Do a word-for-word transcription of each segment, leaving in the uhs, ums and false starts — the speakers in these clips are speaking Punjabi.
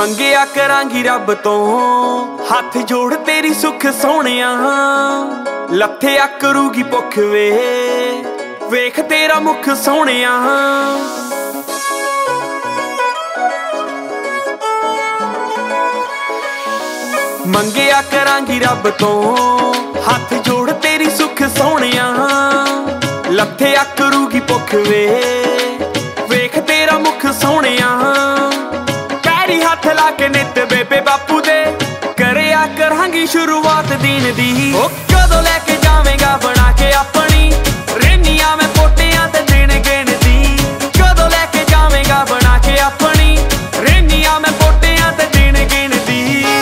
ਮੰਗਿਆ ਕਰਾਂਗੀ ਰੱਬ ਤੋਂ ਹੱਥ ਜੋੜ ਤੇਰੀ ਸੁੱਖ ਸੋਹਣਿਆ, ਲੱਥਿਆ ਕਰੂਗੀ ਭੁੱਖ ਵੇ ਵੇਖ ਤੇਰਾ ਮੁਖ ਸੋਹਣਿਆ। ਮੰਗਿਆ ਕਰਾਂਗੀ ਰੱਬ ਤੋਂ ਹੱਥ ਜੋੜ ਤੇਰੀ ਸੁੱਖ ਸੋਹਣਿਆ, ਲੱਥਿਆ ਕਰੂਗੀ ਭੁੱਖ ਵੇ ਵੇਖ ਤੇਰਾ ਮੁਖ ਸੋਹਣਿਆ। ਪੈਰੀ ਹੱਥ ਲਾ ਕੇ ਨਿੱਤ ਬੇਬੇ ਬਾਪੂ ਦੇ ਕਰਿਆ ਕਰਾਂਗੀ ਸ਼ੁਰੂਆਤ ਦੀਨ ਦੀ। ਉਹ ਕਦੋਂ ਲੈ ਕੇ ਜਾਵੇਂਗਾ ਬਣਾ ਕੇ ਆਪਣੀ ਰੇਨੀਆਂ ਮੈਂ ਪੋਟਿਆਂ ਤੇ ਦਿਨ ਗਿਣਦੀ। ਕਦੋਂ ਲੈ ਕੇ ਜਾਵੇਂਗਾ ਬਣਾ ਕੇ ਆਪਣੀ ਰੇਨੀਆਂ ਮੈਂ ਪੋਟਿਆਂ ਤੇ ਦਿਨ ਗਿਣਦੀ।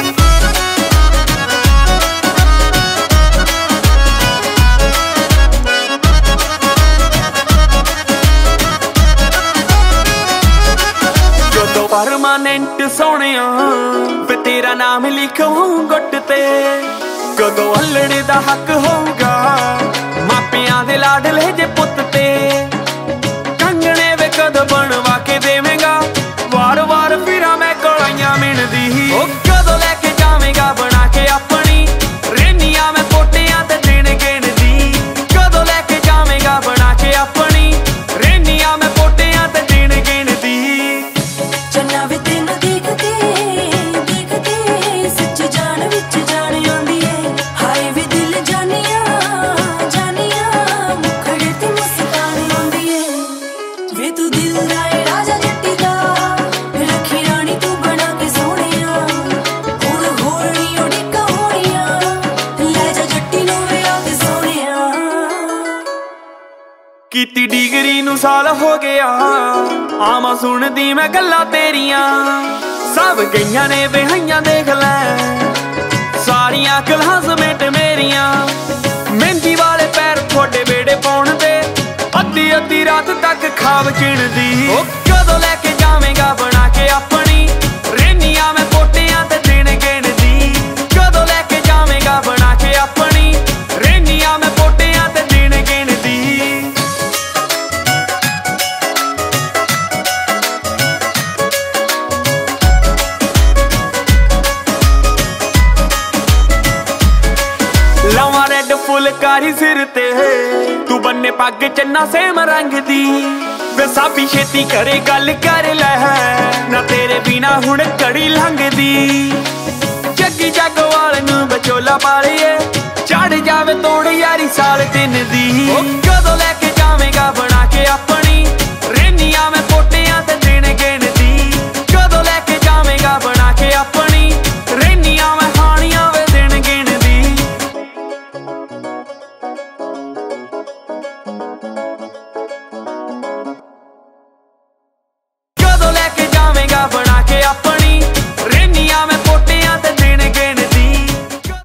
ਜਦੋਂ ਪਰਮਾਨੈਂਟ ਸੋਹਣਿਆ ਵੇ ਤੇਰਾ ਨਾਮ ਲਿਖਾਂ ਗੁੱਟ ਤੇ, ਕਦੋਂ ਅਲੜੇ ਦਾ ਹੱਕ ਹੋਊਗਾ ਮਾਪਿਆਂ ਦੇ ਲਾਡਲੇ ਜੇ ਪੁੱਤ ਤੇ। ਕੰਗਣੇ ਵੇ ਕਦੋਂ ਬਣਵਾ ਕੇ ਦੇਵੇਂਗਾ ਵਾਰ ਵਾਰ ਫਿਰਾਂ ਮੈਂ ਕੋਲਾਈਆਂ ਮਿਣਦੀ। ਉਹ ਕਦੋਂ ਲੈ ਕੇ ਜਾਵੇਂਗਾ ਬਣਾ ਕੇ ਆਪਣੀ ਰੇਨੀਆਂ ਮੈਂ ਪੋਟਿਆਂ ਤੇ ਦਿਨ ਗਿਣਦੀ। ਕਦੋਂ ਲੈ ਕੇ ਜਾਵੇਂਗਾ ਬਣਾ ਕੇ ਆਪਣੀ ਰੇਨੀਆਂ ਮੈਂ ਪੋਟਿਆਂ ਤੇ ਦਿਨ ਗਿਣਦੀ। ਚੰਨਾ ਵੇ ਤੈਨੂੰ ਦੇਖਦੇ ਦੇਖਦੇ ਸੱਚ ਜਾਨ ਵਿੱਚ ਜਾਨ ਆਉਂਦੀ ਏ। ਹਾਏ ਵੇ ਦਿਲ ਜਾਨੀਆਂ ਜਾਨੀਆਂ ਮੁਖੜੇ ਤੇ ਮੁਸਕਾਨ ਆਉਂਦੀ ਏ। ਵੇ ਤੂੰ ਦਿਲ ਦਾ ਏ ਰਾਜਾ ਜੱਟੀ ਦਾ ਰੱਖੀ ਰਾਣੀ ਤੂੰ ਬਣਾ ਕੇ ਸੋਹਣਿਆ। ਹੁਣ ਹੋਰ ਨੀ ਉਡੀਕਾਂ ਹੋਣੀਆਂ ਲੈ ਜਾ ਜੱਟੀ ਨੂੰ ਵੇ ਆ ਕੇ ਸੋਹਣਿਆ। ਕੀਤੀ ਡਿਗਰੀ ਨੂੰ ਸਾਲ ਹੋ ਗਿਆ ਆਵਾਂ ਸੁਣਦੀ ਮੈਂ ਗੱਲਾਂ ਤੇਰੀਆਂ। ਸਭ ਗਈਆਂ ਨੇ ਵਿਆਹੀਆਂ ਦੇਖ ਲੈ ਸਾਰੀਆਂ ਕਲਾਸ ਮੇਟ ਮੇਰੀਆਂ। ਮਹਿੰਦੀ ਵਾਲੇ ਪੈਰ ਤੁਹਾਡੇ ਬੇੜੇ ਪਾਉਣ ਦੇ ਅੱਧੀ ਅੱਧੀ ਰਾਤ ਤੱਕ ਖਾਬ ਚਿਣਦੀ। ਉਹ ਕਦੋਂ ਲੈ ਕੇ ਜਾਵੇਂਗਾ ਬਣਾ ਕੇ ਆਪਣੀ ਰੇਨੀਆਂ ਮੈਂ ਪੋਟਿਆਂ ਤੇ ਦਿਨ ਗਿਣਦੀ। ਕਦੋਂ ਲੈ ਕੇ ਜਾਵੇਂਗਾ ਬਣਾ ਕੇ ਆਪਣੀ ਰੇਨੀਆਂ ਮੈਂ ਪੋਟਿਆਂ ਤੇ ਦਿਨ ਗਿਣਦੀ। ਲਾਵਾਂ ਰੈੱਡ ਫੁਲਕਾਰੀ ਸਿਰ ਤੇ ਤੂੰ ਬੰਨੇ ਪੱਗ ਚੰਨਾ ਸੇਮ ਰੰਗ ਦੀ। ਵੇ ਸਾਬੀ ਛੇਤੀ ਕਰੇ ਗੱਲ ਕਰ ਲੈ ਨਾ ਤੇਰੇ ਬਿਨਾ ਹੁਣ ਘੜੀ ਲੰਘਦੀ। ਜੱਗੀ ਜੱਗਵਾਲ ਨੂੰ ਬਚੋਲਾ ਪਾਲੀਏ ਚੜ ਜਾਵੇ ਤੋੜ ਯਾਰੀ ਸਾਲ ਦਿਨ ਦੀ।